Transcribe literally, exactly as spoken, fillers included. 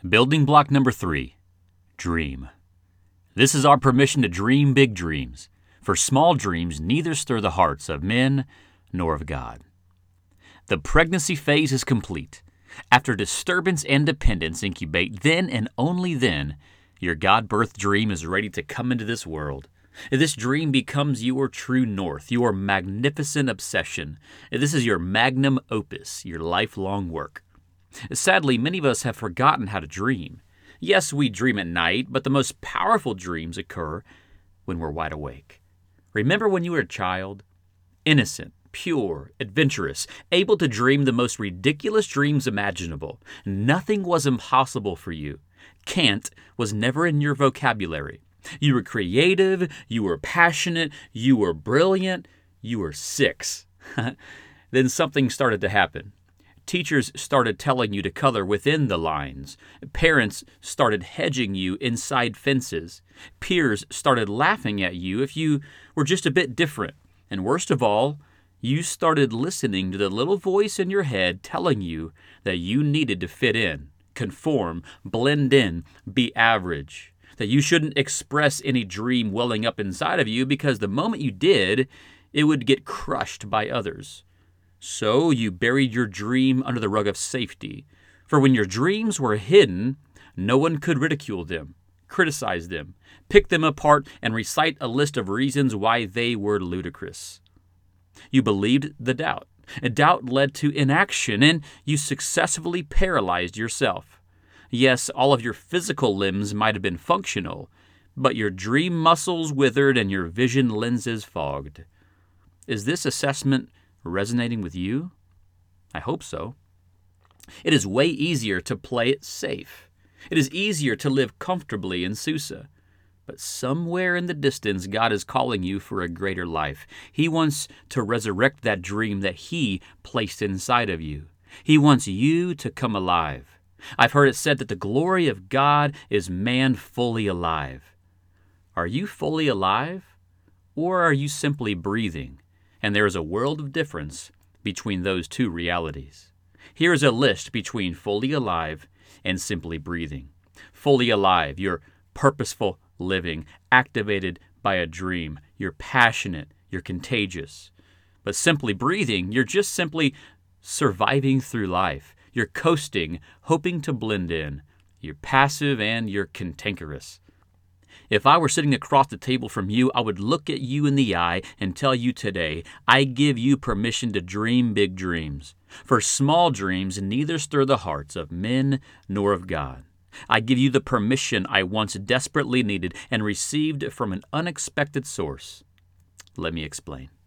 Building block number three, dream. This is our permission to dream big dreams, for small dreams neither stir the hearts of men nor of God. The pregnancy phase is complete. After disturbance and dependence incubate, then and only then, your God-birthed dream is ready to come into this world. This dream becomes your true north, your magnificent obsession. This is your magnum opus, your lifelong work. Sadly, many of us have forgotten how to dream. Yes, we dream at night, but the most powerful dreams occur when we're wide awake. Remember when you were a child? Innocent, pure, adventurous, able to dream the most ridiculous dreams imaginable. Nothing was impossible for you. Can't was never in your vocabulary. You were creative, you were passionate, you were brilliant, you were six. Then something started to happen. Teachers started telling you to color within the lines. Parents started hedging you inside fences. Peers started laughing at you if you were just a bit different. And worst of all, you started listening to the little voice in your head telling you that you needed to fit in, conform, blend in, be average. That you shouldn't express any dream welling up inside of you because the moment you did, it would get crushed by others. So you buried your dream under the rug of safety. For when your dreams were hidden, no one could ridicule them, criticize them, pick them apart, and recite a list of reasons why they were ludicrous. You believed the doubt. And doubt led to inaction, and you successfully paralyzed yourself. Yes, all of your physical limbs might have been functional, but your dream muscles withered and your vision lenses fogged. Is this assessment resonating with you? I hope so. It is way easier to play it safe. It is easier to live comfortably in Susa. But somewhere in the distance, God is calling you for a greater life. He wants to resurrect that dream that He placed inside of you. He wants you to come alive. I've heard it said that the glory of God is man fully alive. Are you fully alive? Or are you simply breathing? And there is a world of difference between those two realities. Here is a list between fully alive and simply breathing. Fully alive, you're purposeful living, activated by a dream. You're passionate, you're contagious. But simply breathing, you're just simply surviving through life. You're coasting, hoping to blend in. You're passive and you're cantankerous. If I were sitting across the table from you, I would look at you in the eye and tell you today, I give you permission to dream big dreams. For small dreams neither stir the hearts of men nor of God. I give you the permission I once desperately needed and received from an unexpected source. Let me explain.